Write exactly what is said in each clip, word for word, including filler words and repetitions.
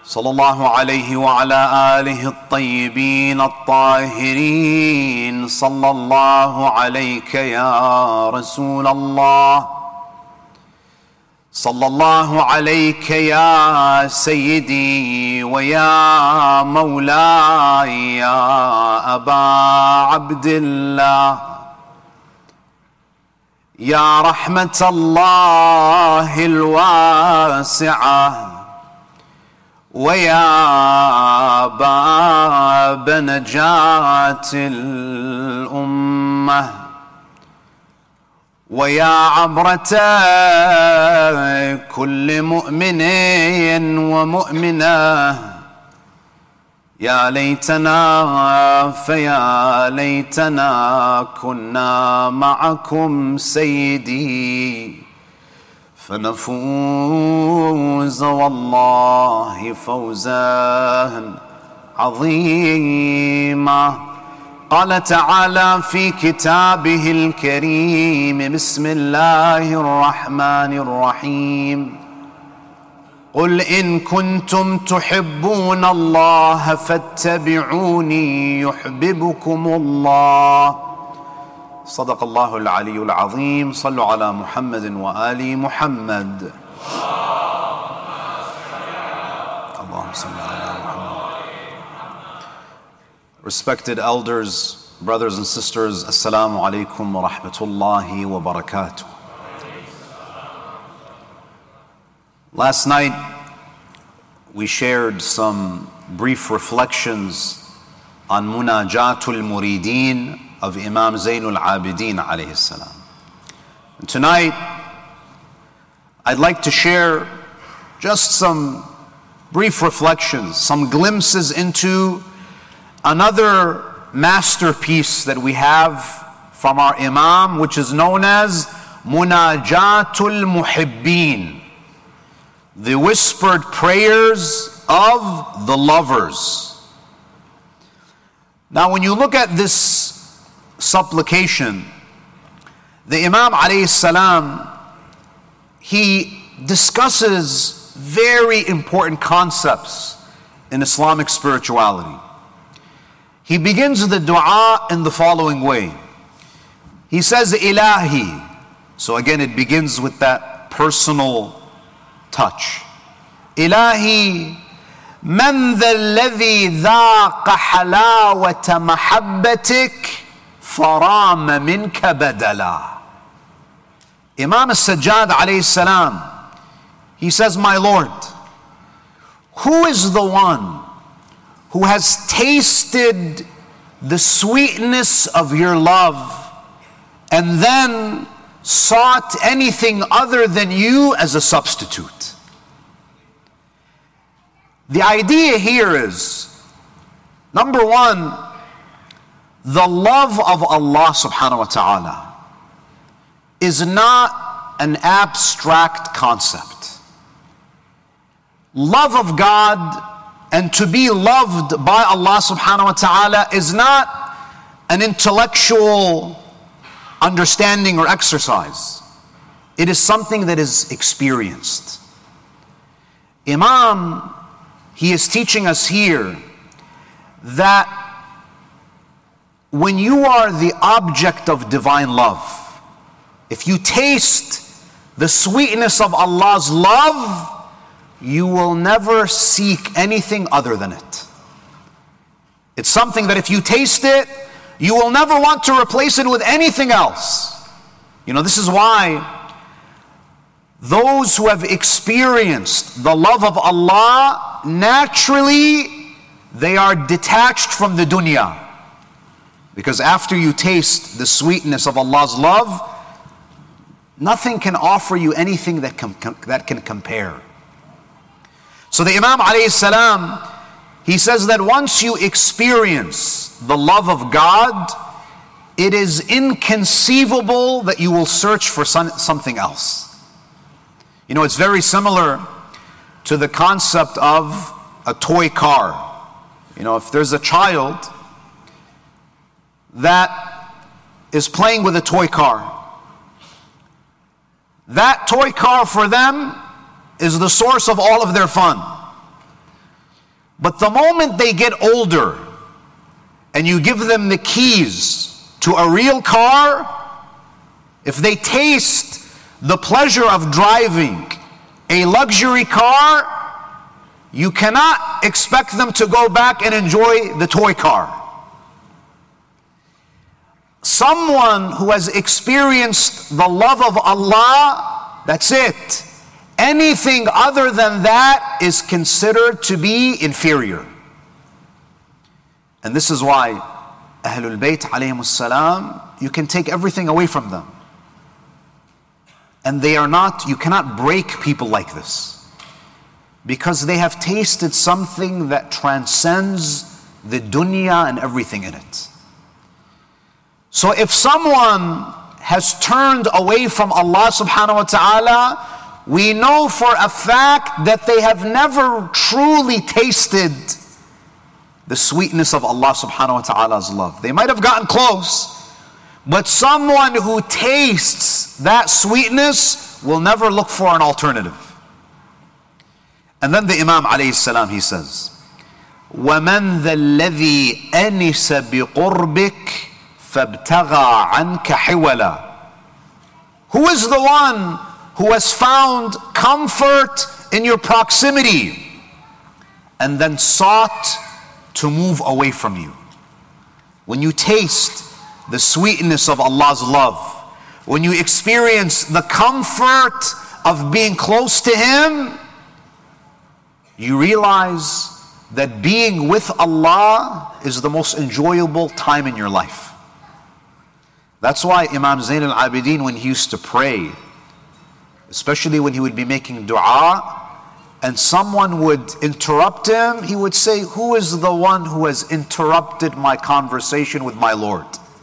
صلى الله عليه وعلى آله الطيبين الطاهرين. صلى الله عليك يا رسول الله، صلى الله عليك يا سيدي ويا مولاي يا أبا عبد الله، يا رحمة الله الواسعة ويا باب نجاة الأمة ويا عبرة كل مؤمن ومؤمنة، يا ليتنا فيا ليتنا كنا معكم سيدي فنفوز والله فوزا عظيما. قال تعالى في كتابه الكريم: بسم الله الرحمن الرحيم، قل إن كنتم تحبون الله فاتبعوني يحببكم الله. صدق الله العلي العظيم. صلوا على محمد وآل محمد. اللهم صل على محمد. Respected elders, brothers and sisters, Assalamu alaikum wa rahmatullahi wa barakatuh. Last night we shared some brief reflections on Munajatul Murideen of Imam Zainul Abidin alayhi salam. And tonight I'd like to share just some brief reflections, some glimpses into another masterpiece that we have from our Imam, which is known as Munajatul Muhibbeen, the whispered prayers of the lovers. Now when you look at this supplication, the Imam alayhi salam, he discusses very important concepts in Islamic spirituality. He begins the dua in the following way. He says, Ilahi. So again, it begins with that personal touch. Ilahi, man dha alladhi dhaqa halawata mahabbatik farama minka badala. Imam as-Sajjad alayhi salam, he says, my Lord, who is the one who has tasted the sweetness of your love and then sought anything other than you as a substitute? The idea here is, number one, the love of Allah subhanahu wa ta'ala is not an abstract concept. Love of God and to be loved by Allah subhanahu wa ta'ala is not an intellectual understanding or exercise. It is something that is experienced. Imam, he is teaching us here that when you are the object of divine love, if you taste the sweetness of Allah's love, you will never seek anything other than it. It's something that if you taste it, you will never want to replace it with anything else. You know, this is why those who have experienced the love of Allah, naturally, they are detached from the dunya. Because after you taste the sweetness of Allah's love, nothing can offer you anything that can, that can compare. So the Imam alayhi salam, he says that once you experience the love of God, it is inconceivable that you will search for some, something else. You know, it's very similar to the concept of a toy car. You know, if there's a child that is playing with a toy car, that toy car for them is the source of all of their fun. But the moment they get older and you give them the keys to a real car, if they taste the pleasure of driving a luxury car, you cannot expect them to go back and enjoy the toy car. Someone who has experienced the love of Allah, that's it. Anything other than that is considered to be inferior. And this is why Ahlul Bayt alayhimus salam, you can take everything away from them. And they are not, you cannot break people like this. Because they have tasted something that transcends the dunya and everything in it. So if someone has turned away from Allah subhanahu wa ta'ala, we know for a fact that they have never truly tasted the sweetness of Allah subhanahu wa ta'ala's love. They might have gotten close, but someone who tastes that sweetness will never look for an alternative. And then the Imam alayhi salam, he says, وَمَنْ ذَا الَّذِي أَنِسَ بِقُرْبِكَ فَابْتَغَى عَنْكَ حِوَلًا. Who is the one who has found comfort in your proximity and then sought to move away from you? When you taste the sweetness of Allah's love, when you experience the comfort of being close to Him, you realize that being with Allah is the most enjoyable time in your life. That's why Imam Zayn al-Abidin, when he used to pray, especially when he would be making dua, and someone would interrupt him, he would say, who is the one who has interrupted my conversation with my Lord?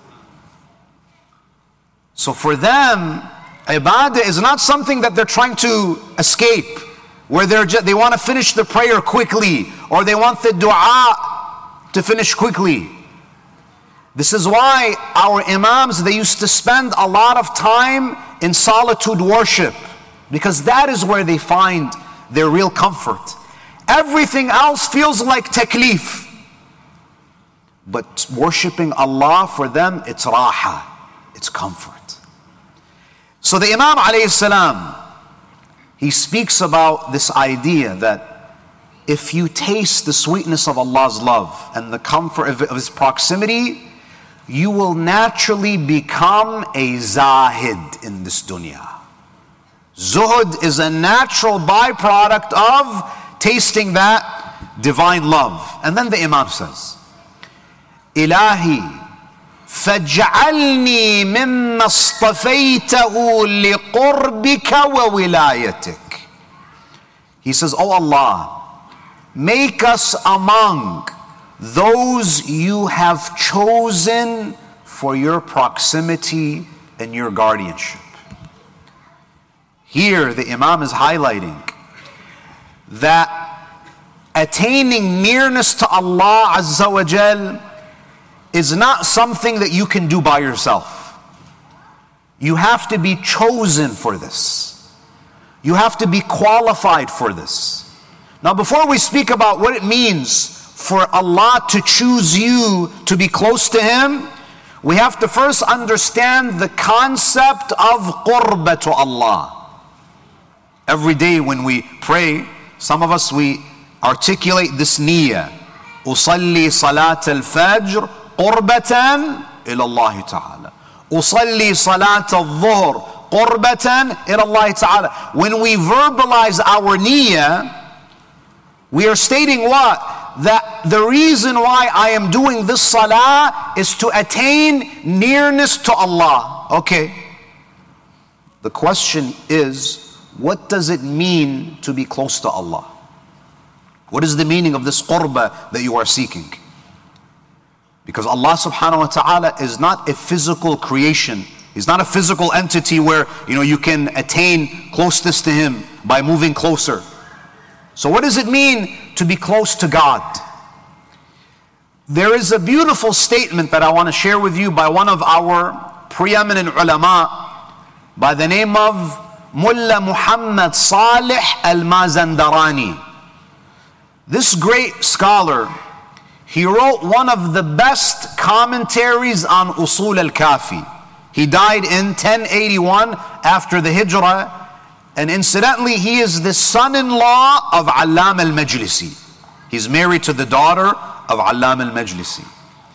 So for them, ibadah is not something that they're trying to escape, where they're just, they want to finish the prayer quickly, or they want the dua to finish quickly. This is why our imams, they used to spend a lot of time in solitude worship, because that is where they find their real comfort. Everything else feels like taklif, but worshiping Allah for them, it's raha, it's comfort. So the Imam alayhi salam, he speaks about this idea that if you taste the sweetness of Allah's love and the comfort of His proximity, you will naturally become a zahid in this dunya. Zuhud is a natural byproduct of tasting that divine love. And then the Imam says, Ilahi فَاجْعَلْنِي مِمَّا اصْطَفَيْتَهُ لِقُرْبِكَ وَوِلَايَتِكَ. He says, Oh Allah, make us among those you have chosen for your proximity and your guardianship. Here the Imam is highlighting that attaining nearness to Allah Azza wa Jal is not something that you can do by yourself. You have to be chosen for this. You have to be qualified for this. Now, before we speak about what it means for Allah to choose you to be close to Him, we have to first understand the concept of qurba to Allah. Every day when we pray, some of us, we articulate this niyyah. Usalli salat al-fajr qurbatan ila Allah ta'ala. Usalli salat al-dhuhr qurbatan ila Allah ta'ala. When we verbalize our niyyah, we are stating what? That the reason why I am doing this salah is to attain nearness to Allah. Okay. The question is, what does it mean to be close to Allah? What is the meaning of this qurba that you are seeking? Because Allah subhanahu wa ta'ala is not a physical creation. He's not a physical entity where, you know, you can attain closeness to Him by moving closer. So what does it mean to be close to God? There is a beautiful statement that I want to share with you by one of our preeminent ulama by the name of Mullah Muhammad Salih Al-Mazandarani. This great scholar, he wrote one of the best commentaries on Usul al-Kafi. He died in ten eighty-one after the Hijrah, and incidentally, he is the son-in-law of Allam al-Majlisi. He's married to the daughter of Allam al-Majlisi.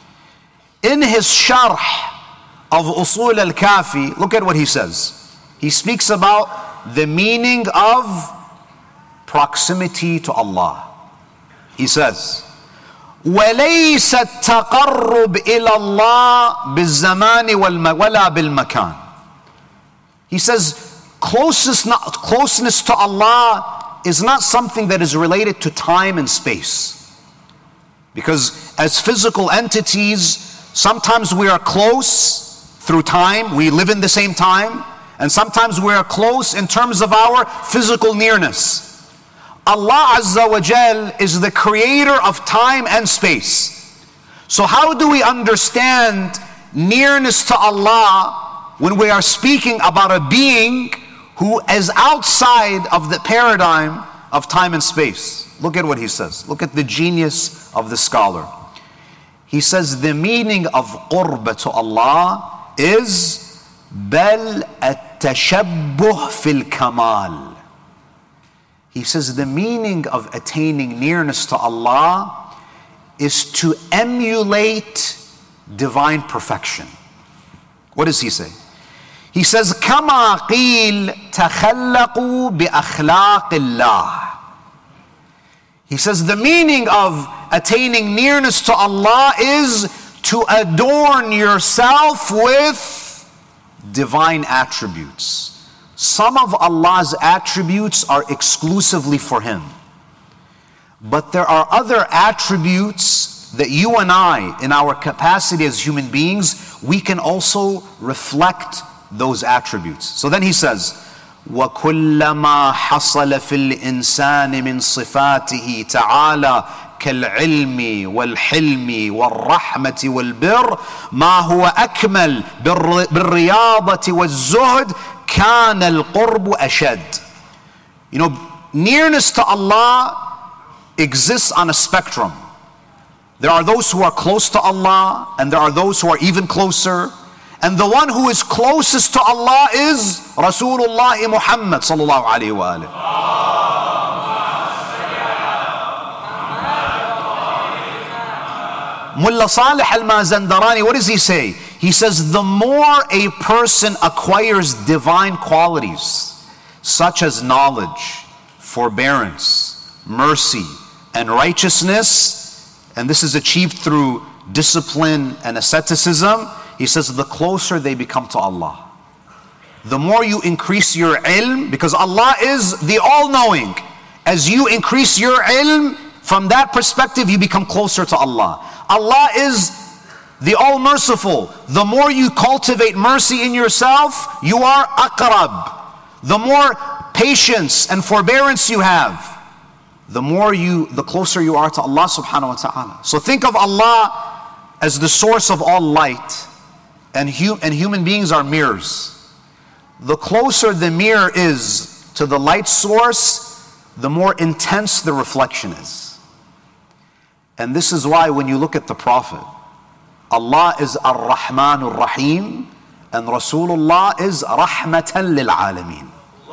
In his sharh of Usul al-Kafi, look at what he says. He speaks about the meaning of proximity to Allah. He says, وَلَيْسَ التَّقَرُّبْ إِلَى اللَّهِ بِالزَّمَانِ وَلَا بِالْمَكَانِ. He says, closeness, not, closeness to Allah is not something that is related to time and space. Because as physical entities, sometimes we are close through time, we live in the same time, and sometimes we are close in terms of our physical nearness. Allah Azza wa Jal is the creator of time and space. So how do we understand nearness to Allah when we are speaking about a being who is outside of the paradigm of time and space? Look at what he says. Look at the genius of the scholar. He says the meaning of qurba to Allah is bal at-tashabbuh fil kamal. He says the meaning of attaining nearness to Allah is to emulate divine perfection. What does he say? He says, كَمَا قِيلْ تَخَلَّقُوا بِأَخْلَاقِ اللَّهِ. He says the meaning of attaining nearness to Allah is to adorn yourself with divine attributes. Some of Allah's attributes are exclusively for Him. But there are other attributes that you and I, in our capacity as human beings, we can also reflect those attributes. So then he says, وَكُلَّمَا حَصَلَ فِي الْإِنسَانِ مِنْ صِفَاتِهِ تَعَالَى كالعلم والحلم والرحمة والبر ما هو أكمل بالرياضة والزهد كان القرب أشد. You know, nearness to Allah exists on a spectrum. There are those who are close to Allah, and there are those who are even closer. And the one who is closest to Allah is Rasulullah Muhammad sallallahu alaihi wasallam. Mullah Salih al-Mazandarani, what does he say? He says, the more a person acquires divine qualities, such as knowledge, forbearance, mercy, and righteousness, and this is achieved through discipline and asceticism, he says, the closer they become to Allah. The more you increase your ilm, because Allah is the all-knowing. As you increase your ilm, from that perspective, you become closer to Allah. Allah is the all-merciful. The more you cultivate mercy in yourself, you are aqrab. The more patience and forbearance you have, the more you, the closer you are to Allah subhanahu wa ta'ala. So think of Allah as the source of all light, and, hu and human beings are mirrors. The closer the mirror is to the light source, the more intense the reflection is. And this is why when you look at the Prophet, Allah is Ar-Rahman Ar-Rahim, and Rasulullah is Rahmatan lil Alameen.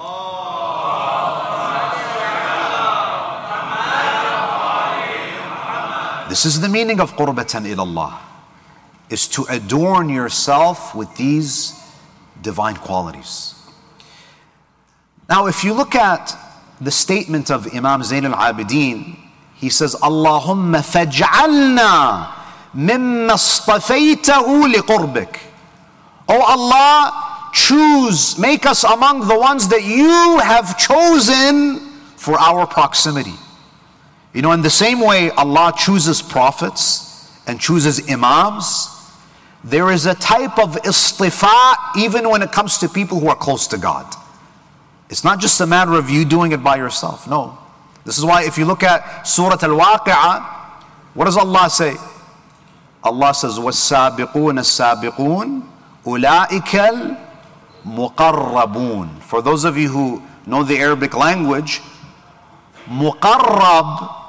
This is the meaning of Qurbatan ilallah, is to adorn yourself with these divine qualities. Now if you look at the statement of Imam Zayn al-Abidin, he says, Allahumma faj'alna mimma istafaytahu liqurbik. Oh Allah, choose, make us among the ones that you have chosen for our proximity. You know, in the same way Allah chooses prophets and chooses imams, there is a type of istifa even when it comes to people who are close to God. It's not just a matter of you doing it by yourself, no. This is why if you look at Surah Al-Waqi'ah, what does Allah say? Allah says, وَالسَّابِقُونَ السَّابِقُونَ أُولَٰئِكَ الْمُقَرَّبُونَ. For those of you who know the Arabic language, muqarrab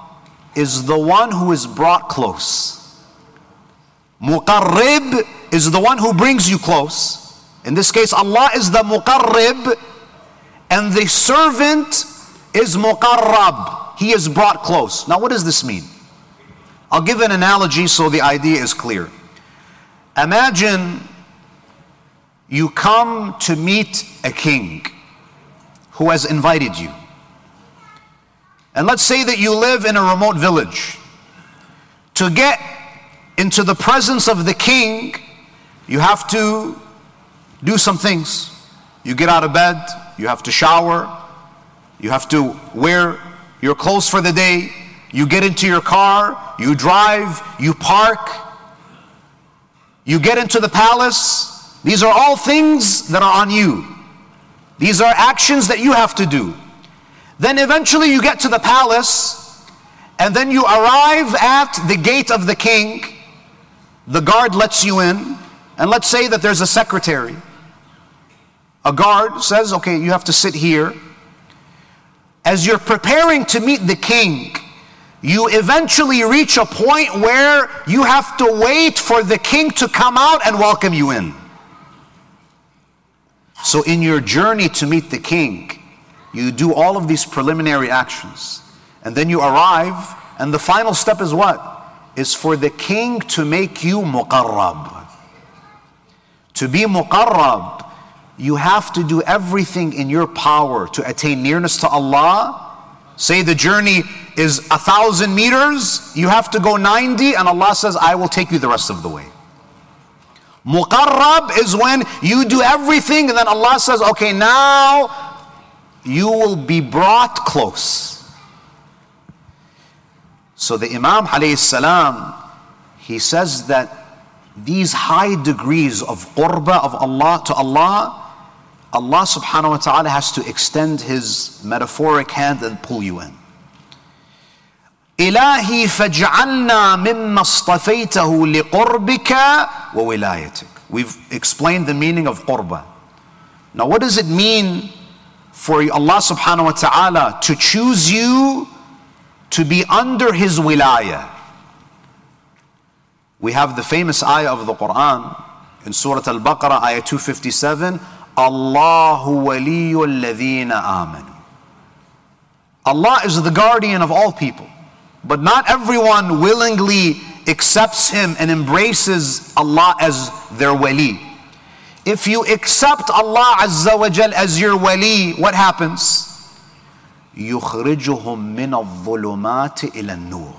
is the one who is brought close. Muqarrib is the one who brings you close. In this case, Allah is the Muqarrib, and the servant is Muqarrab. He is brought close. Now what does this mean? I'll give an analogy so the idea is clear. Imagine you come to meet a king who has invited you. And let's say that you live in a remote village. To get into the presence of the king, you have to do some things. You get out of bed, you have to shower, you have to wear your clothes for the day, you get into your car, you drive, you park, you get into the palace. These are all things that are on you. These are actions that you have to do. Then eventually you get to the palace, and then you arrive at the gate of the king. The guard lets you in, and let's say that there's a secretary. A guard says, okay, you have to sit here. As you're preparing to meet the king, you eventually reach a point where you have to wait for the king to come out and welcome you in. So in your journey to meet the king, you do all of these preliminary actions, and then you arrive, and the final step is what? Is for the king to make you muqarrab. To be muqarrab, you have to do everything in your power to attain nearness to Allah. Say the journey is a thousand meters, you have to go ninety, and Allah says, I will take you the rest of the way. Muqarrab is when you do everything, and then Allah says, okay, now you will be brought close. So the Imam alayhi salam, he says that these high degrees of qurba of Allah to Allah, Allah subhanahu wa ta'ala has to extend His metaphoric hand and pull you in. إلهي فاجعلنا مما اصطفيته لقربك وولايتك. We've explained the meaning of qurba. Now what does it mean for Allah subhanahu wa ta'ala to choose you to be under His wilayah? We have the famous ayah of the Quran in Surah Al-Baqarah, ayah two fifty-seven, Allahu waliyyu alladhina amanu. Allah is the guardian of all people, but not everyone willingly accepts Him and embraces Allah as their wali. If you accept Allah Azza wa Jal as your wali, what happens? يُخْرِجُهُم مِّنَ الظُّلُمَاتِ إِلَى النُّورِ.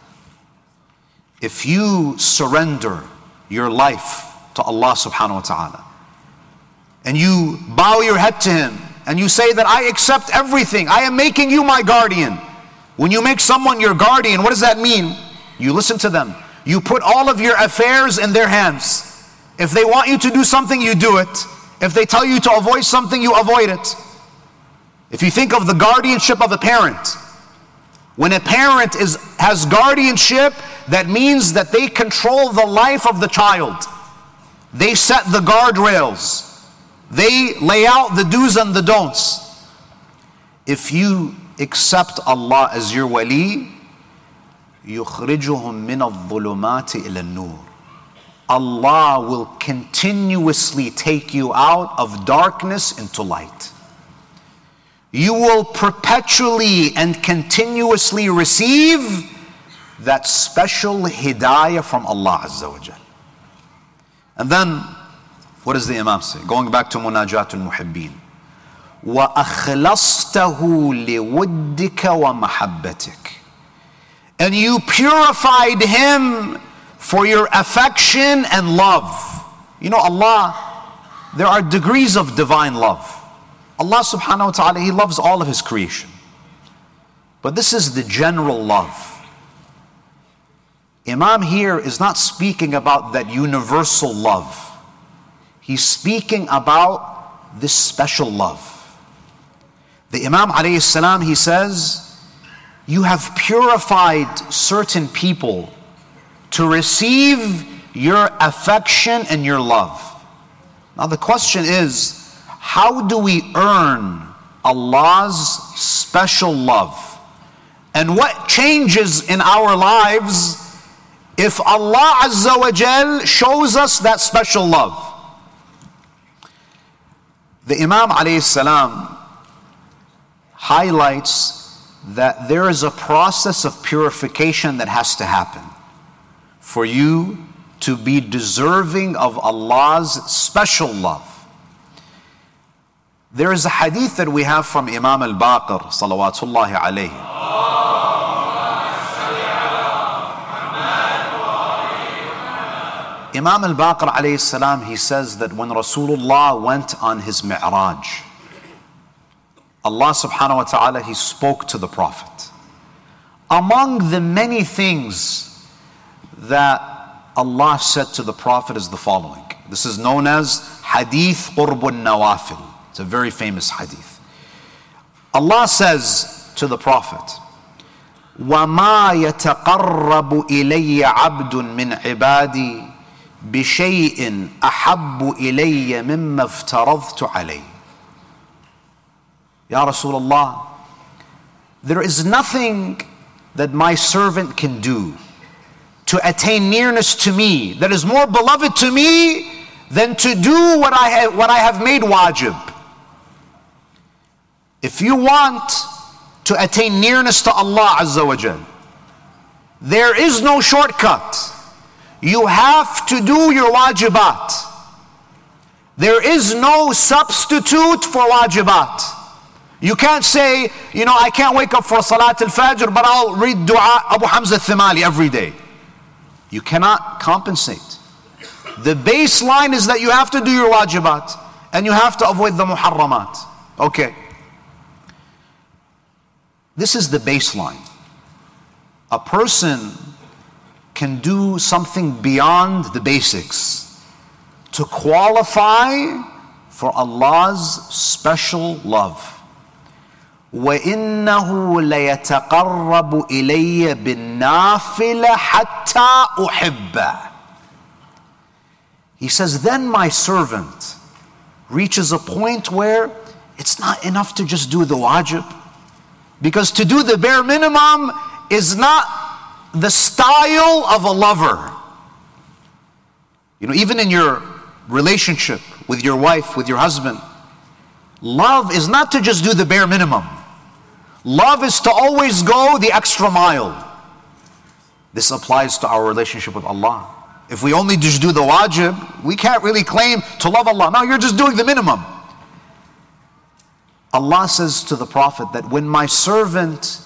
If you surrender your life to Allah subhanahu wa ta'ala, and you bow your head to Him, and you say that I accept everything, I am making you my guardian. When you make someone your guardian, what does that mean? You listen to them. You put all of your affairs in their hands. If they want you to do something, you do it. If they tell you to avoid something, you avoid it. If you think of the guardianship of a parent, when a parent is, has guardianship, that means that they control the life of the child. They set the guardrails. They lay out the do's and the don'ts. If you accept Allah as your wali, يُخْرِجُهُم مِّنَ الظُّلُمَاتِ إِلَى النُّورِ. Allah will continuously take you out of darkness into light. You will perpetually and continuously receive that special hidayah from Allah Azza wa Jal. And then, what does the Imam say? Going back to Munajatul Muhibbeen. وَأَخْلَصْتَهُ لِوُدِّكَ وَمَحَبَّتِكَ. And you purified Him for your affection and love. You know, Allah, there are degrees of divine love. Allah subhanahu wa ta'ala, He loves all of His creation. But this is the general love. Imam here is not speaking about that universal love. He's speaking about this special love. The Imam alayhi salam, he says, you have purified certain people to receive your affection and your love. Now the question is, how do we earn Allah's special love? and what changes in our lives if Allah Azza wa Jal shows us that special love. The Imam alayhi salam highlights that there is a process of purification that has to happen for you to be deserving of Allah's special love. There is a hadith that we have from Imam al-Baqir salawatullahi alayhi. Imam al-Baqir alayhi salam, he says that when Rasulullah went on his mi'raj, Allah subhanahu wa ta'ala, he spoke to the Prophet. Among the many things that Allah said to the Prophet is the following. This is known as Hadith Qurbun Nawafil. It's a very famous hadith. Allah says to the Prophet, وَمَا يَتَقَرَّبُ إِلَيَّ عَبْدٌ مِّنْ عِبَادِي بِشَيْءٍ أَحَبُّ إِلَيَّ مِمَّا افْتَرَضْتُ عَلَيْهِ. Ya Rasulullah, there is nothing that my servant can do to attain nearness to me that is more beloved to me than to do what I have, what I have made wajib. If you want to attain nearness to Allah Azza wa Jal, there is no shortcut. You have to do your wajibat. There is no substitute for wajibat. You can't say, you know, I can't wake up for Salat al-Fajr, but I'll read dua Abu Hamza al-Thimali every day. You cannot compensate. The baseline is that you have to do your wajibat and you have to avoid the muharramat. Okay. This is the baseline. A person can do something beyond the basics to qualify for Allah's special love. وَإِنَّهُ لَيَتَقَرَّبُ إِلَيَّ بِالنَّافِلَ حَتَّى أُحِبَّهُ. He says, then my servant reaches a point where it's not enough to just do the wajib. Because to do the bare minimum is not the style of a lover. You know, even in your relationship with your wife, with your husband, love is not to just do the bare minimum. Love is to always go the extra mile. This applies to our relationship with Allah. If we only just do the wajib, we can't really claim to love Allah. No, you're just doing the minimum. Allah says to the Prophet that when my servant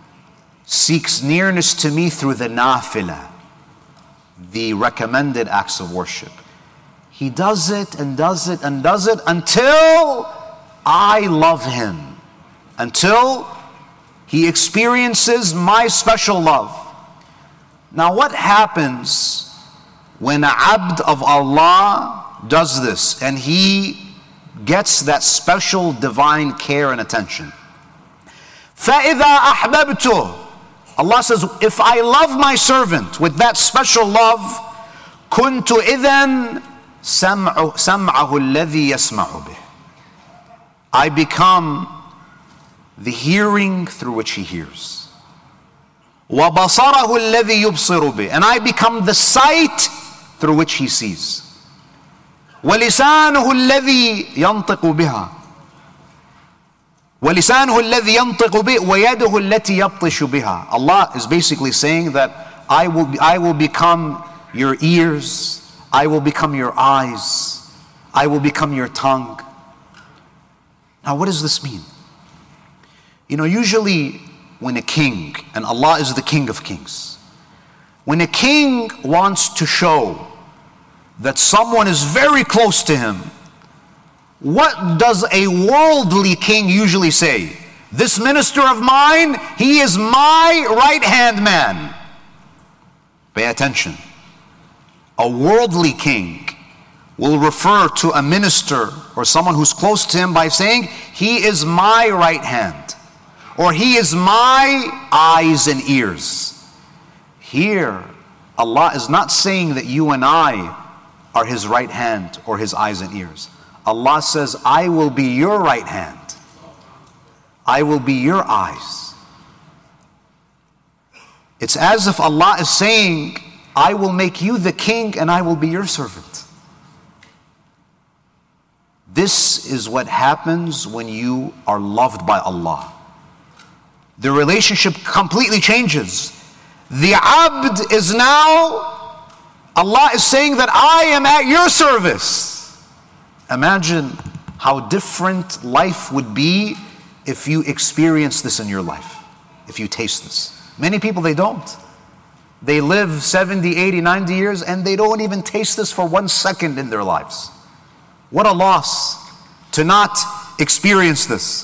seeks nearness to me through the nafilah, the recommended acts of worship, he does it and does it and does it until I love him, until he experiences my special love. Now what happens when an abd of Allah does this and he gets that special divine care and attention? فَإِذَا أَحْبَبْتُ, Allah says, if I love my servant with that special love, كُنْتُ إِذًا سَمْعُهُ الَّذِي يَسْمَعُ بِهِ, I become the hearing through which he hears. وَبَصَرَهُ الَّذِي يُبْصِرُ بِهِ, and I become the sight through which he sees. وَلِسَانُهُ الَّذِي يَنْطِقُ بِهَا وَلِسَانُهُ الَّذِي يَنْطِقُ بِهِ وَيَدُهُ الَّتِي يَبْطِشُ بِهَا. Allah is basically saying that I will, be, I will become your ears, I will become your eyes, I will become your tongue. Now what does this mean? You know, usually when a king, and Allah is the King of Kings, when a king wants to show that someone is very close to him, what does a worldly king usually say? This minister of mine, he is my right-hand man. Pay attention. A worldly king will refer to a minister or someone who's close to him by saying, he is my right hand, or he is my eyes and ears. Here, Allah is not saying that you and I are his right hand or his eyes and ears. Allah says, I will be your right hand, I will be your eyes, It's as if Allah is saying, I will make you the king and I will be your servant. This is what happens when you are loved by Allah. The relationship completely changes. The abd is now, Allah is saying that I am at your service. Imagine how different life would be if you experience this in your life, if you taste this. Many people, they don't. They live seventy, eighty, ninety years and they don't even taste this for one second in their lives. What a loss to not experience this.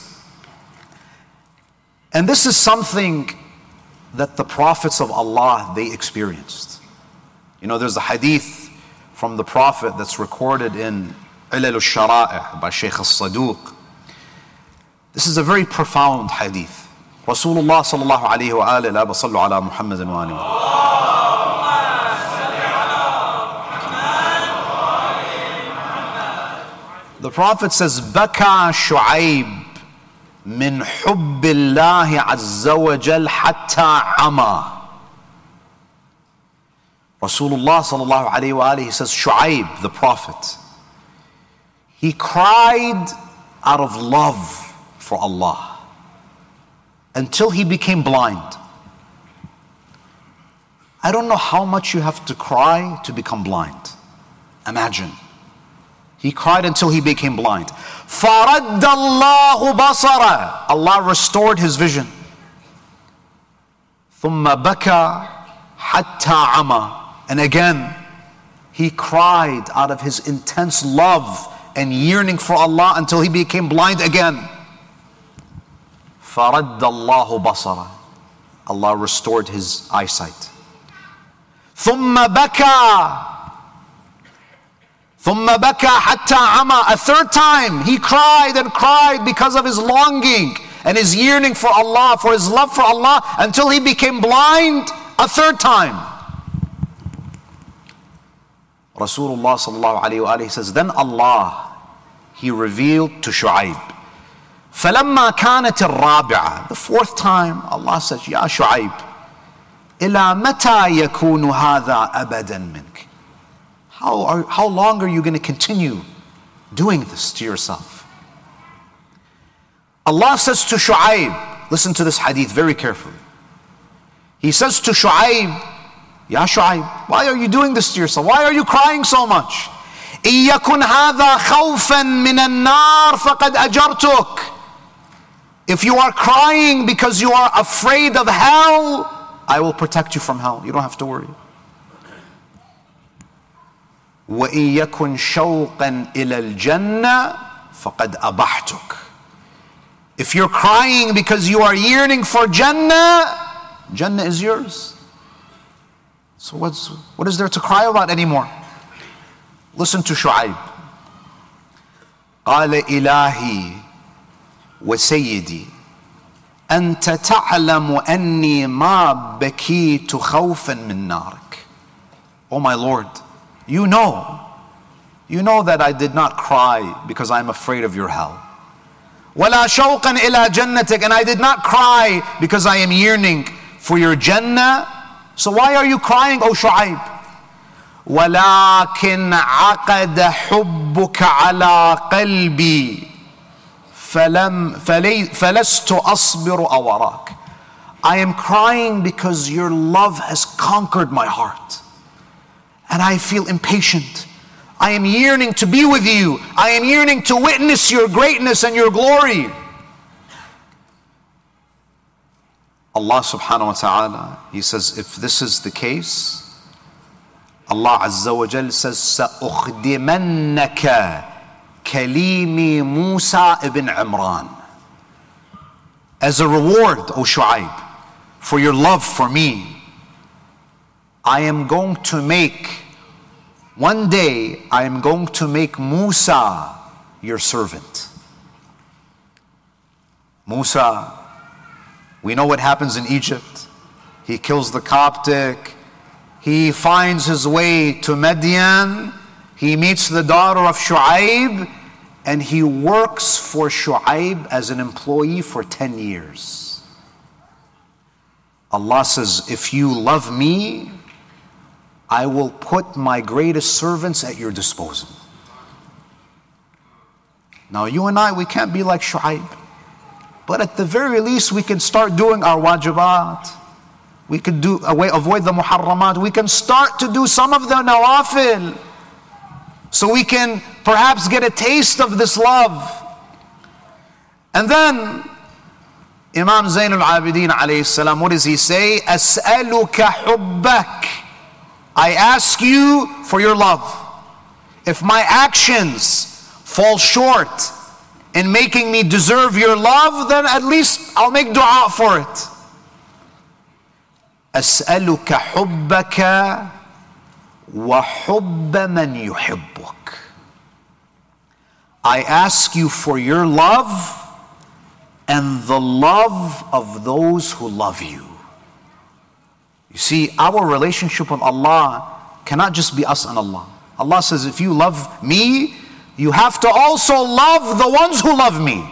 And this is something that the prophets of Allah, they experienced. You know, there's a hadith from the Prophet that's recorded in Ilal al-Shara'i' by Shaykh al-Saduq. This is a very profound hadith. Rasulullah sallallahu alayhi wa alihi la basallu ala Muhammadin wa alihi. The Prophet says, Baka Shu'aib min hubbillahi azza wa jal hatta ama. Rasulullah sallallahu alayhi wa alihi says, Shu'aib, the Prophet, he cried out of love for Allah until he became blind. I don't know how much you have to cry to become blind. Imagine. He cried until he became blind. فَرَدَّ اللَّهُ بَصَرَهُ. Allah restored his vision. ثُمَّ بَكَى حَتَّى عَمَى. And again, he cried out of his intense love and yearning for Allah until he became blind again. فَرَدَّ اللَّهُ بَصَرَهُ. Allah restored his eyesight. ثُمَّ بَكَى ثُمَّ بَكَى حَتَّى عَمَى. A third time, he cried and cried because of his longing and his yearning for Allah, for his love for Allah, until he became blind a third time. Rasulullah sallallahu alayhi wa alayhi says, then Allah, he revealed to Shu'aib. فَلَمَّا كَانَتِ الرَّابِعَةِ. The fourth time, Allah says, Ya Shu'aib, إِلَى مَتَى يَكُونُ هَذَا أَبَدًا مِنْكَ. How, are, how long are you going to continue doing this to yourself? Allah says to Shu'aib, listen to this hadith very carefully. He says to Shu'aib, Ya Shu'aib, why are you doing this to yourself? Why are you crying so much? إِن يَكُنْ هَذَا خَوْفًا مِنَ النَّارِ فَقَدْ أَجَرْتُكَ. If you are crying because you are afraid of hell, I will protect you from hell. You don't have to worry. وَإِن يَكُنْ شَوْقًا إِلَى الْجَنَّةِ فَقَدْ أَبَحْتُكَ. If you're crying because you are yearning for Jannah, Jannah is yours. So what's, what is there to cry about anymore? Listen to Shu'aib. قَالَ إِلَهِي وَسَيِّدِي أَنْتَ تَعْلَمُ أَنِّي مَا بَكِيتُ خَوْفًا مِنْ نَارِكَ. Oh my Lord, you know, you know that I did not cry because I'm afraid of your hell. وَلَا شَوْقًا إِلَى جَنَّتِكَ. And I did not cry because I am yearning for your Jannah. So why are you crying, O Shu'aib? وَلَكِنْ عَقَدَ حُبُّكَ عَلَى قَلْبِي فَلَمْ فَلَسْتُ أَصْبِرُ أَوَرَاكَ. I am crying because your love has conquered my heart. And I feel impatient. I am yearning to be with you. I am yearning to witness your greatness and your glory. Allah subhanahu wa ta'ala, He says, if this is the case, Allah Azza wa Jal says, سَأُخْدِمَنَّكَ كَلِيمِ Musa ibn Imran. As a reward, O Shu'aib, for your love for me, I am going to make, one day, I am going to make Musa your servant. Musa, we know what happens in Egypt. He kills the Coptic. He finds his way to Midian. He meets the daughter of Shu'aib, and he works for Shu'aib as an employee for ten years. Allah says, if you love me, I will put my greatest servants at your disposal. Now you and I, we can't be like Shu'aib. But at the very least, we can start doing our wajibat. We can do away, avoid the muharramat. We can start to do some of the nawafil. So we can perhaps get a taste of this love. And then, Imam Zayn al-Abidin alayhi salam, what does he say? As'aluka hubbak. I ask you for your love. If my actions fall short in making me deserve your love, then at least I'll make dua for it. As'aluka hubbaka wa hubba man yuhibbuk. I ask you for your love and the love of those who love you. You see, our relationship with Allah cannot just be us and Allah. Allah says, if you love me, you have to also love the ones who love me.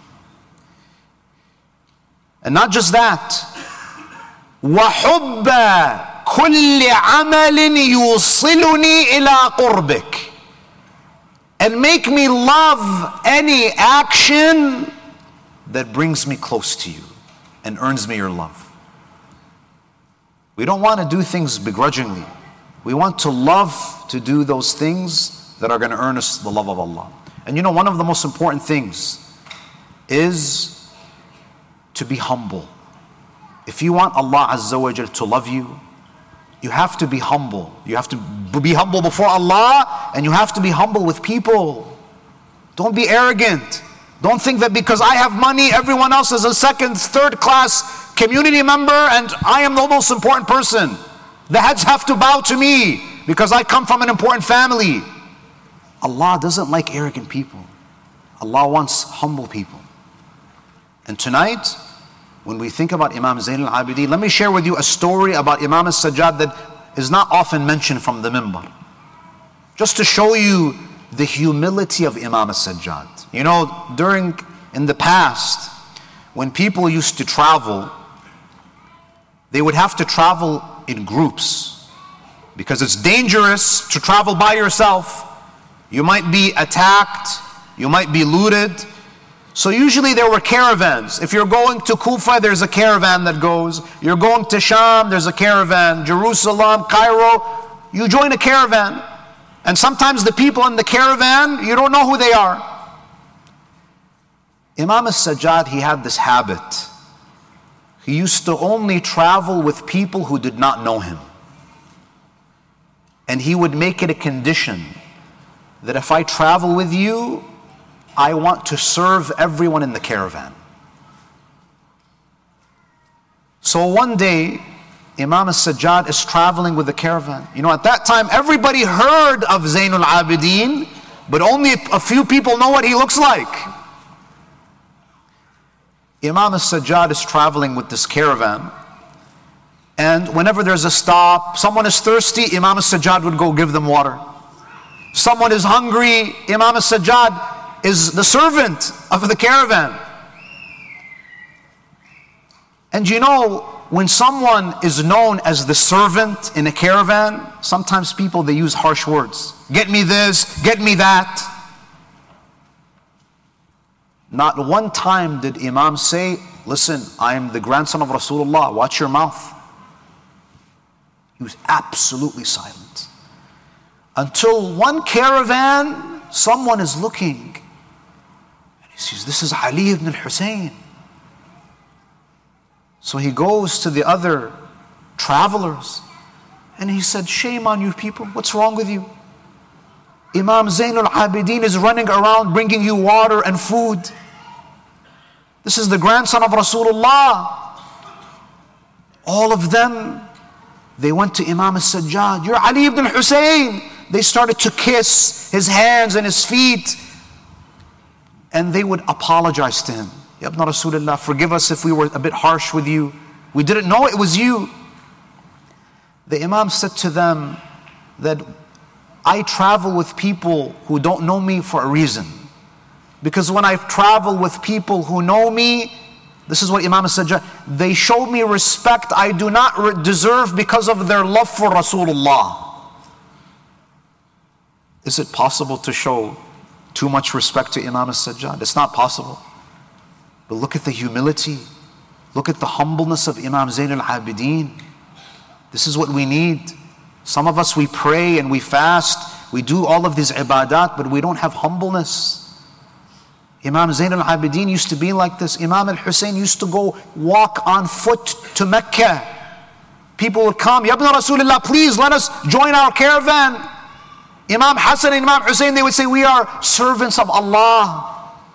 And not just that. وَحُبَّ كُلِّ عَمَلٍ يُوصِلُنِي إِلَىٰ قُرْبِكَ. And make me love any action that brings me close to you and earns me your love. We don't want to do things begrudgingly. We want to love to do those things that are going to earn us the love of Allah. And you know, one of the most important things is to be humble. If you want Allah Azza wa Jal to love you, you have to be humble. You have to be humble before Allah, and you have to be humble with people. Don't be arrogant. Don't think that because I have money, everyone else is a second, third class community member, and I am the most important person. The heads have to bow to me because I come from an important family. Allah doesn't like arrogant people. Allah wants humble people. And tonight, when we think about Imam Zayn al-Abidin, let me share with you a story about Imam al-Sajjad that is not often mentioned from the minbar. Just to show you the humility of Imam al-Sajjad. You know, during, in the past, when people used to travel, they would have to travel in groups because it's dangerous to travel by yourself. You might be attacked, you might be looted. So usually there were caravans. If you're going to Kufa, there's a caravan that goes. You're going to Sham, there's a caravan. Jerusalem, Cairo, you join a caravan. And sometimes the people in the caravan, you don't know who they are. Imam al-Sajjad, he had this habit. He used to only travel with people who did not know him. And he would make it a condition that if I travel with you, I want to serve everyone in the caravan. So one day, Imam al-Sajjad is traveling with the caravan. You know, at that time, everybody heard of Zayn al-Abidin, but only a few people know what he looks like. Imam al-Sajjad is traveling with this caravan, and whenever there's a stop, someone is thirsty, Imam al-Sajjad would go give them water. Someone is hungry, Imam al-Sajjad is the servant of the caravan. And you know, when someone is known as the servant in a caravan, sometimes people, they use harsh words. Get me this, get me that. Not one time did Imam say, listen, I am the grandson of Rasulullah, watch your mouth. He was absolutely silent. Until one caravan, someone is looking. And he says, this is Ali ibn al-Hussein. So he goes to the other travelers and he said, shame on you people, what's wrong with you? Imam Zayn al-Abidin is running around bringing you water and food. This is the grandson of Rasulullah. All of them, they went to Imam al-Sajjad. You're Ali ibn al-Hussein. They started to kiss his hands and his feet. And they would apologize to him. Ya Ibn Rasulullah, forgive us if we were a bit harsh with you. We didn't know it was you. The Imam said to them that I travel with people who don't know me for a reason. Because when I travel with people who know me, This is what Imam As-Sajjad, they showed me respect I do not re- deserve because of their love for Rasulullah. Is it possible to show too much respect to Imam As-Sajjad? It's not possible. But look at the humility. Look at the humbleness of Imam Zain al-Abidin. This is what we need. Some of us, we pray and we fast, we do all of these ibadat, but we don't have humbleness. Imam Zain al-Abidin used to be like this. Imam al-Hussein used to go walk on foot to Mecca. People would come, Ya ibn Rasulullah, please let us join our caravan. Imam Hassan and Imam Hussein, they would say, we are servants of Allah.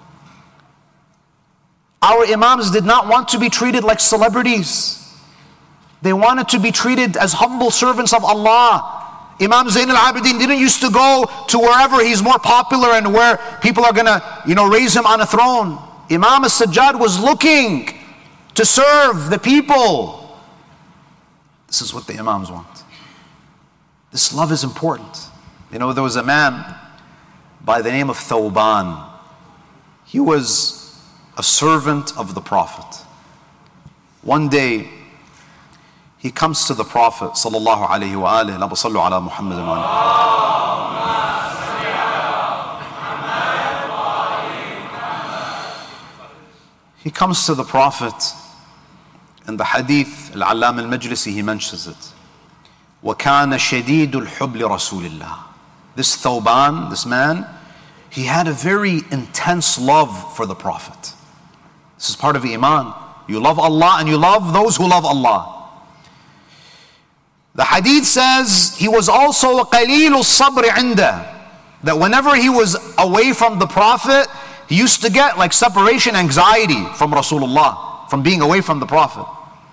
Our Imams did not want to be treated like celebrities. They wanted to be treated as humble servants of Allah. Imam Zain al-Abidin didn't used to go to wherever he's more popular and where people are going to, you know, raise him on a throne. Imam As-Sajjad was looking to serve the people. This is what the Imams want. This love is important. You know, there was a man by the name of Thawban. He was a servant of the Prophet. One day, he comes to the Prophet sallallahu alaihi wa alihi, la sallu ala Muhammad wa He comes to the Prophet, in the hadith, Al-Allam al-Majlisi, he mentions it. وَكَانَ شَدِيدُ الْحُبِّ لِرَسُولِ اللَّهِ. This Thawban, this man, he had a very intense love for the Prophet. This is part of Iman. You love Allah and you love those who love Allah. The hadith says he was also قَلِيلُ الصَّبْرِ عِنْدَهُ, that whenever he was away from the Prophet, he used to get like separation anxiety from Rasulullah, from being away from the Prophet.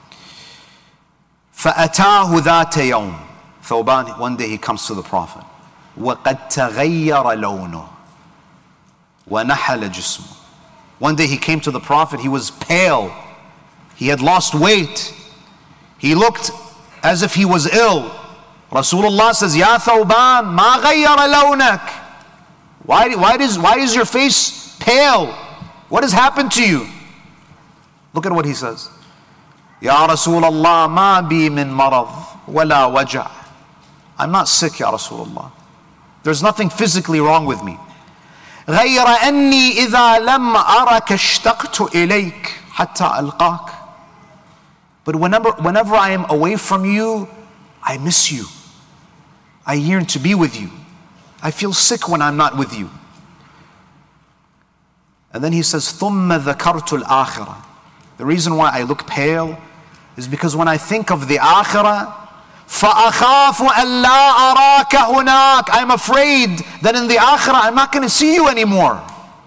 فَأَتَاهُ ذَاتَ يَوْمٍ. Thawban, one day he comes to the Prophet. وَقَدْ تَغَيَّرَ لَوْنُهُ وَنَحَلَ جِسْمُهُ. One day he came to the Prophet, he was pale. He had lost weight. He looked as if he was ill. Rasulullah says, Ya Thawban, ma ghayyara lawnak. Why, why, does, why is your face pale? What has happened to you? Look at what he says. Ya Rasulullah, ma bi min marad wala waja'. I'm not sick, Ya Rasulullah. There's nothing physically wrong with me. غير أني إذا لم أرك اشتقت إليك حتى ألقاك. But whenever, whenever I am away from you, I miss you. I yearn to be with you. I feel sick when I'm not with you. And then he says, ثُمَّ ذَكَرْتُ الْآخِرَةِ. The reason why I look pale is because when I think of the akhirah, فَأَخَافُ أَنْ لَا أَرَاكَ هُنَاكَ. I'm afraid that in the akhirah I'm not going to see you anymore.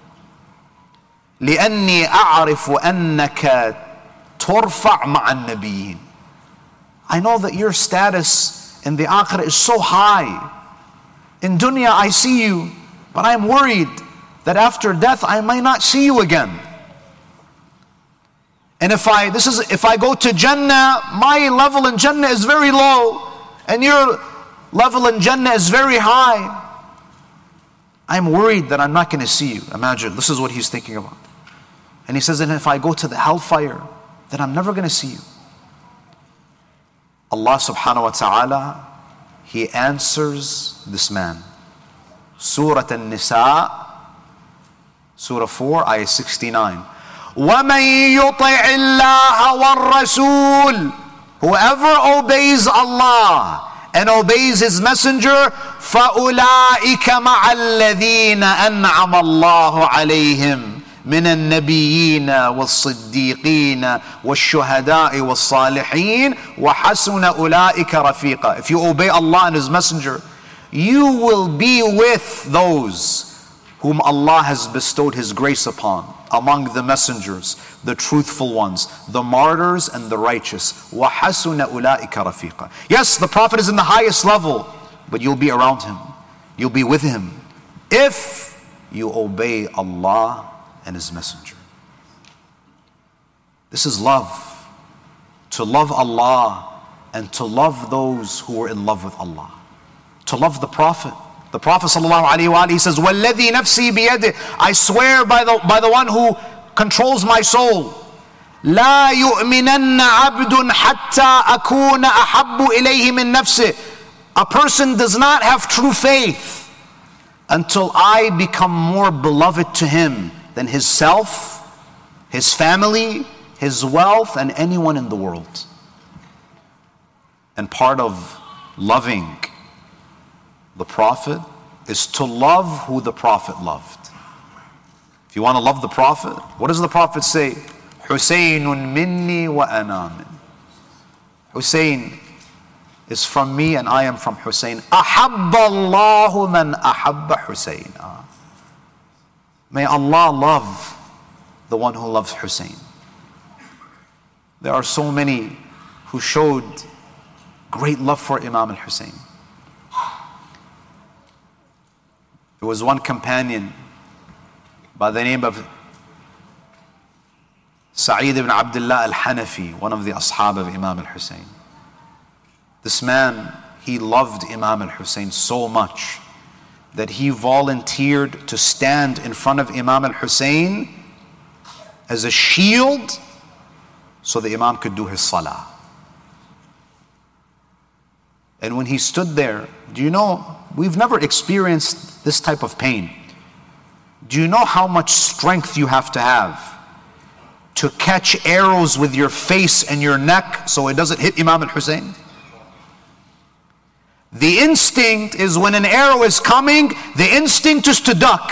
لِأَنِّي أَعْرِفُ أَنَّكَ تُرْفَعْ مَعَ النَّبِيِّينَ. I know that your status in the akhirah is so high. In dunya I see you, but I'm worried that after death I might not see you again. And if I this is if I go to Jannah, my level in Jannah is very low, and your level in Jannah is very high. I'm worried that I'm not going to see you. Imagine, this is what he's thinking about. And he says, and if I go to the hellfire, then I'm never going to see you. Allah subhanahu wa ta'ala, He answers this man. Surah An-Nisa, Surah four, Ayah sixty-nine. وَمَن يُطِعِ اللَّهَ وَالرَّسُولِ. Whoever obeys Allah and obeys His Messenger, فَأُولَٰئِكَ مَعَ الَّذِينَ أَنْعَمَ اللَّهُ عَلَيْهِمْ مِنَ النَّبِيِّينَ وَالصِّدِّيقِينَ وَالشُّهَدَاءِ وَالصَّالِحِينَ وَحَسُنَ أُولَٰئِكَ رَفِيقًا. If you obey Allah and His Messenger, you will be with those whom Allah has bestowed His grace upon, among the messengers, the truthful ones, the martyrs and the righteous. وَحَسُنَ أُولَٰئِكَ رَفِيقًا. Yes, the Prophet is in the highest level, but you'll be around him. You'll be with him if you obey Allah and His Messenger. This is love. To love Allah and to love those who are in love with Allah. To love the Prophet. The Prophet ﷺ, he says, وَالَّذِي نَفْسِي بِيَدِهِ. I swear by the, by the one who controls my soul. لا يؤمنن عبد حتى أكون أحب إليه من نفسه. A person does not have true faith until I become more beloved to him than his self, his family, his wealth, and anyone in the world. And part of loving the Prophet is to love who the Prophet loved. If you want to love the Prophet, what does the Prophet say? Husaynun minni wa ana min. Hussein is from me and I am from Hussein. Ahabba Allahu man ahabba Husayna. May Allah love the one who loves Hussein. There are so many who showed great love for Imam al-Hussein. There was one companion by the name of Sa'id ibn Abdullah al-Hanafi, one of the ashab of Imam al-Hussein. This man, he loved Imam al-Hussein so much that he volunteered to stand in front of Imam al-Hussein as a shield so the Imam could do his salah. And when he stood there, do you know, we've never experienced this type of pain. Do you know how much strength you have to have to catch arrows with your face and your neck so it doesn't hit Imam al-Hussein? The instinct is when an arrow is coming, the instinct is to duck.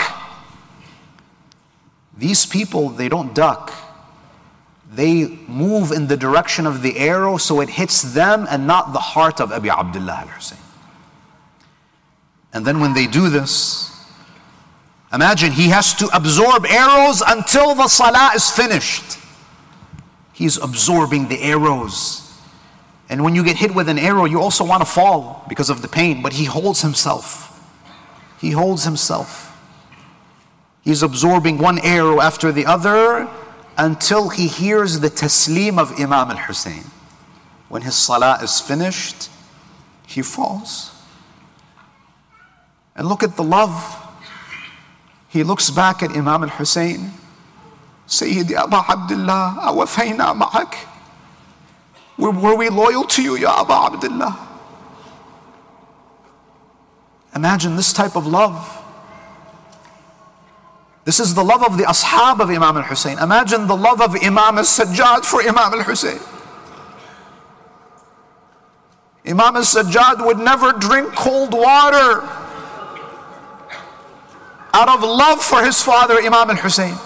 These people, they don't duck. They move in the direction of the arrow so it hits them and not the heart of Abi Abdullah al-Hussein. And then when they do this, imagine he has to absorb arrows until the salah is finished. He's absorbing the arrows. And when you get hit with an arrow, you also want to fall because of the pain, but he holds himself. He holds himself. He's absorbing one arrow after the other until he hears the taslim of Imam al-Hussein. When his salah is finished, he falls. And look at the love. He looks back at Imam al-Hussein. Sayyidi Aba Abdullah, awafayna ma'ak. Were, were we loyal to you, Ya Aba Abdullah? Imagine this type of love. This is the love of the ashab of Imam al-Hussein. Imagine the love of Imam al-Sajjad for Imam al-Hussein. Imam al-Sajjad would never drink cold water out of love for his father, Imam al-Hussein.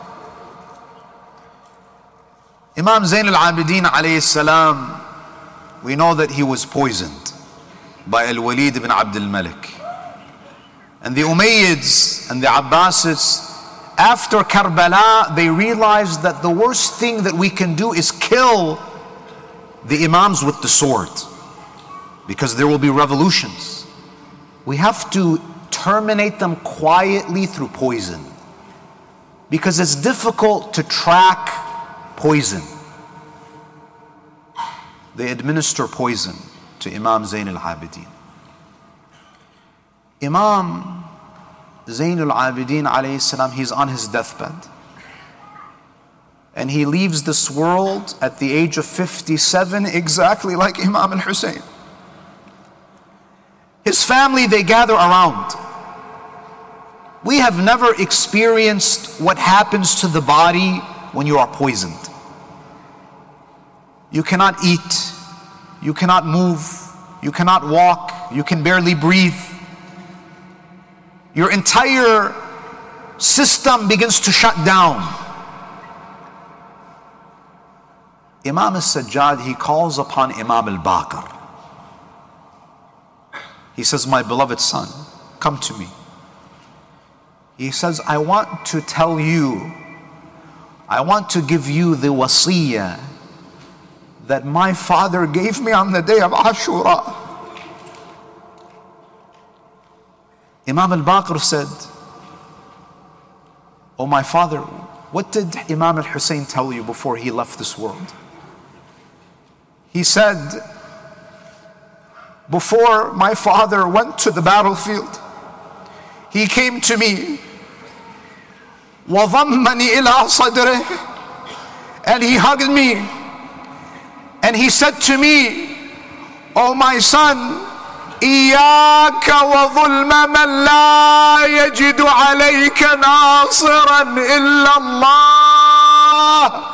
Imam Zayn al-Abidin alayhi salam, we know that he was poisoned by Al-Walid ibn Abd al-Malik. And the Umayyads and the Abbasids, after Karbala, they realized that the worst thing that we can do is kill the Imams with the sword, because there will be revolutions. We have to terminate them quietly through poison, because it's difficult to track poison. They administer poison to Imam Zayn al-Abidin. Imam Zayn al-Abidin alayhi salam, he's on his deathbed. And he leaves this world at the age of fifty-seven, exactly like Imam al-Hussein. His family, they gather around. We have never experienced what happens to the body when you are poisoned. You cannot eat, you cannot move, you cannot walk, you can barely breathe. Your entire system begins to shut down. Imam al-Sajjad, he calls upon Imam al-Baqir. He says, my beloved son, come to me. He says, I want to tell you, I want to give you the wasiyah that my father gave me on the day of Ashura. Imam al-Baqir said, oh my father, what did Imam al-Hussein tell you before he left this world? He said, before my father went to the battlefield, he came to me, وَضَمَّنِي إِلَىٰ صَدْرِهِ, And he hugged me. And he said to me, "Oh my son, إياك وظلم من لا يجد عليك ناصرا إلا الله."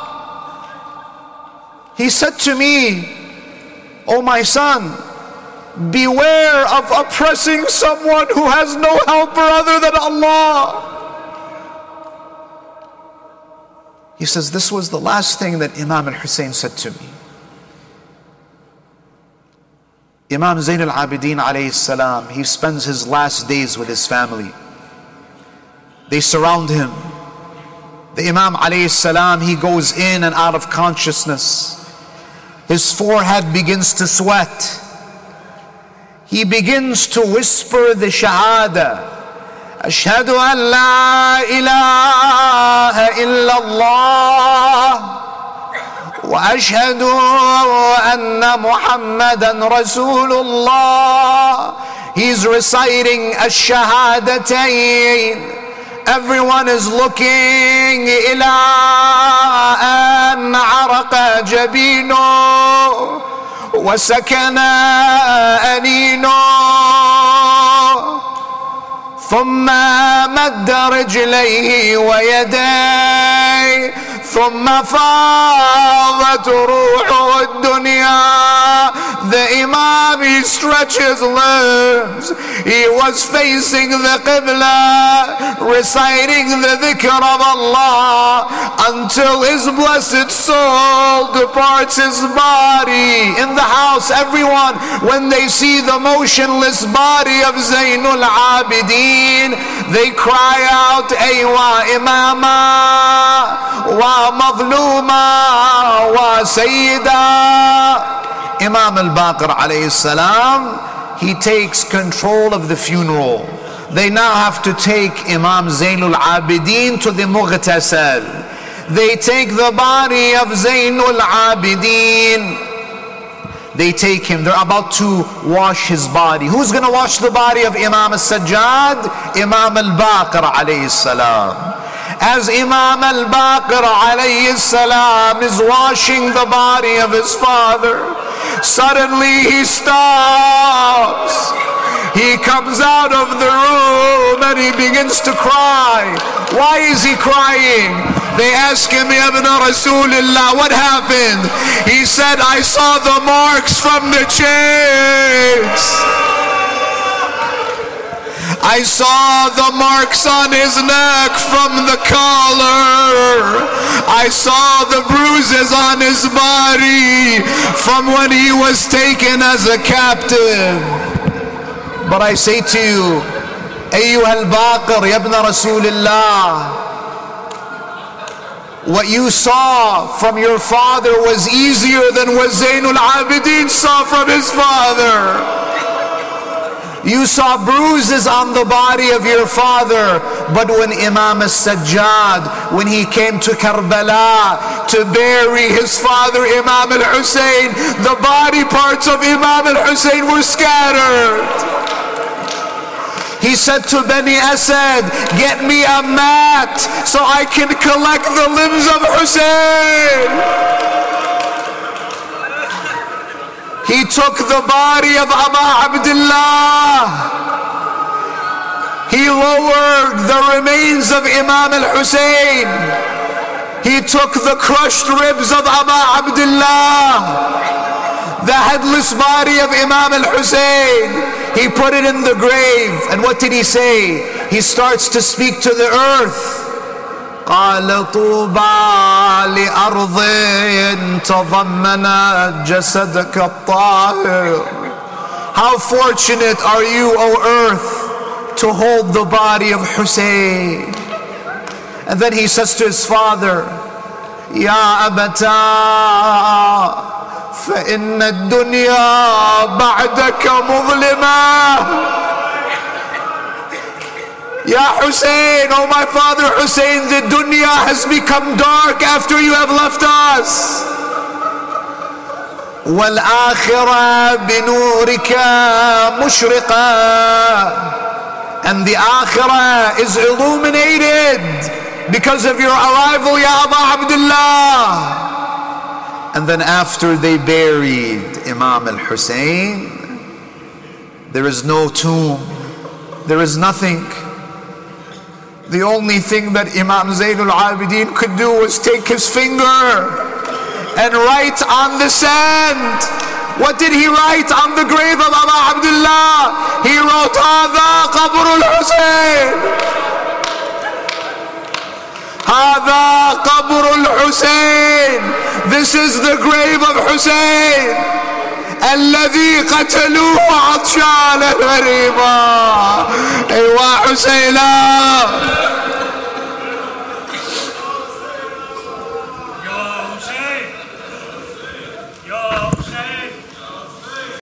He said to me, "Oh my son, beware of oppressing someone who has no helper other than Allah." He says this was the last thing that Imam al-Hussein said to me. Imam Zain al-Abidin alayhi salam, he spends his last days with his family. They surround him. The Imam alayhi salam, he goes in and out of consciousness. His forehead begins to sweat. He begins to whisper the Shahada. Ashhadu an la ilaha illallah. وأشهد أن محمدا رسول الله. He's reciting الشهادتين. Everyone is looking إلى أن عرق جبينه وسكن أنينه ثم مد رجليه ويديه ثم فاضت روحه الدنيا. The Imam, he stretches limbs. He was facing the Qibla, reciting the dhikr of Allah until his blessed soul departs his body. In the house, everyone, when they see the motionless body of Zainul Abidin, they cry out, Aywa Imama wa Madluma wa Sayyida. Imam al-Baqir alayhi salam, he takes control of the funeral. They now have to take Imam Zainul Abidin to the Mughtasal. They take the body of Zainul Abidin. They take him. They're about to wash his body. Who's going to wash the body of Imam al-Sajjad? Imam al-Baqir alayhi salam. As Imam al-Baqir alayhi salam is washing the body of his father, suddenly he stops. He comes out of the room and he begins to cry. Why is he crying? They ask him, Ya ibn Rasulullah, what happened? He said, I saw the marks from the chains. I saw the marks on his neck from the collar. I saw the bruises on his body from when he was taken as a captive. But I say to you, Ayyuha al-Baqir, Ya ibn Rasulullah, what you saw from your father was easier than what Zainul Abidin saw from his father. You saw bruises on the body of your father, but when Imam al-Sajjad, when he came to Karbala to bury his father Imam al-Hussein, the body parts of Imam al-Hussein were scattered. He said to Bani Asad, get me a mat so I can collect the limbs of Hussein. He took the body of Aba Abdullah. He lowered the remains of Imam al-Hussein. He took the crushed ribs of Aba Abdullah, the headless body of Imam al-Hussein. He put it in the grave. And what did he say? He starts to speak to the earth. قال طوبى لأرض تضمنت جسدك الطاهر. How fortunate are you, O earth, to hold the body of Hussein. And then he says to his father, Ya abata, فإن الدنيا بعدك مظلمة. Ya Hussein, oh my father Hussein, the dunya has become dark after you have left us. وَالْآخِرَةُ بِنُورِكَ مُشْرِقَةٌ. And the akhirah is illuminated because of your arrival, Ya Aba Abdullah. And then after they buried Imam al-Hussein, there is no tomb, there is nothing. The only thing that Imam Zainul Abidin could do was take his finger and write on the sand. What did he write on the grave of Aba Abdullah? He wrote, هذا قبر الحسين. هذا قبر الحسين. This is the grave of Hussein. الذي قتلوه عطشان غريبا. أيوا حسينا